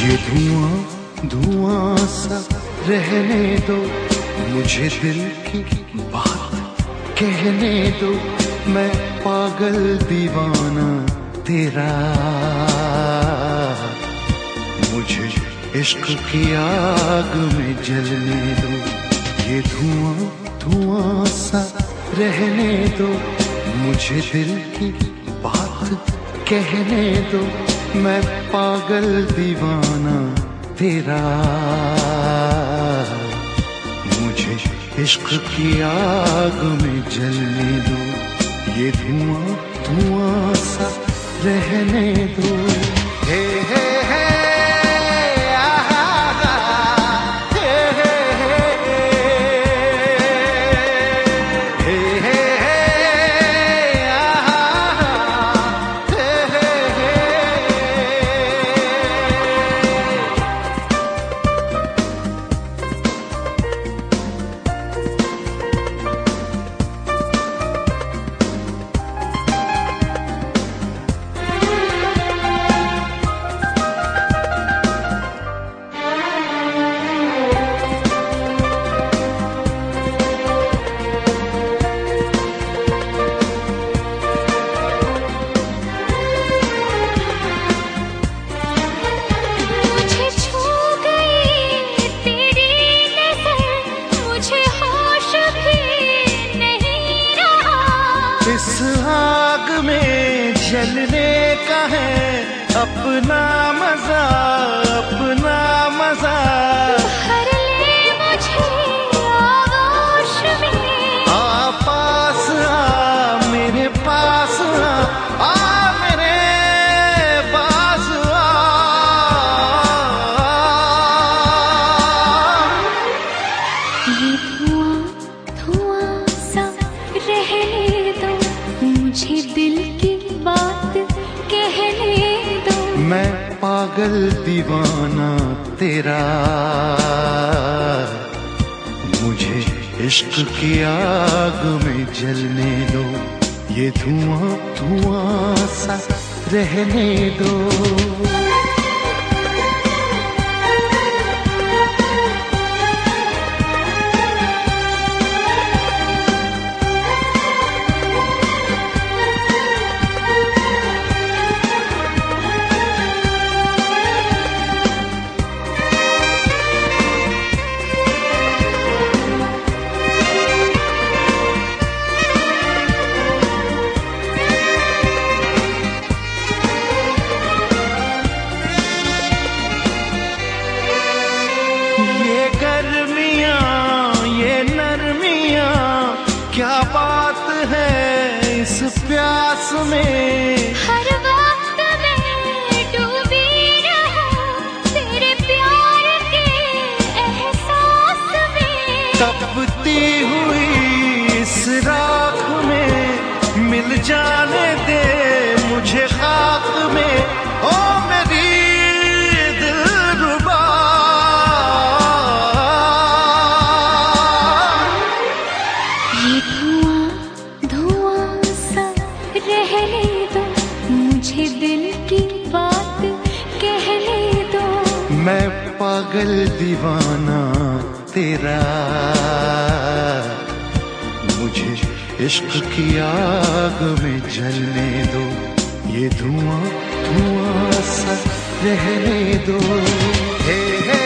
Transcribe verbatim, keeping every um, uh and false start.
ये धुआं धुआं सा रहने दो, मुझे दिल की बात कहने दो। मैं पागल दीवाना तेरा, मुझे इश्क की आग में जलने दो। ये धुआं धुआं सा रहने दो, मुझे दिल की बात कहने दो। मैं पागल दीवाना तेरा, मुझे इश्क की आग में जलने दो। ये धुआं धुआं सा रहने दो। हे हे हे इस आग में जलने का है अपना मजा, अपना मजा। भर ले मुझे आगोश में, आ पास आ मेरे पास आ, आ मेरे पास आ। ये धुआं धुआं सा रहने दो, मुझे दिल की बात कहने दो। मैं पागल दीवाना तेरा, मुझे इश्क की आग में जलने दो। ये धुआं धुआं सा रहने दो। क्या बात है इस प्यास में, हर वक्त मैं डूबी रहूं तेरे प्यार के एहसास में। तपती हुई इस राख में मिल जाने दे मुझे खाक में, ओ मेरी दिलरुबा। ये धुआं धुआं सा रहने दो, मुझे दिल की बात कहने दो। मैं पागल दीवाना तेरा, मुझे इश्क की आग में जलने दो। ये धुआं धुआं सा रहने दो। हे हे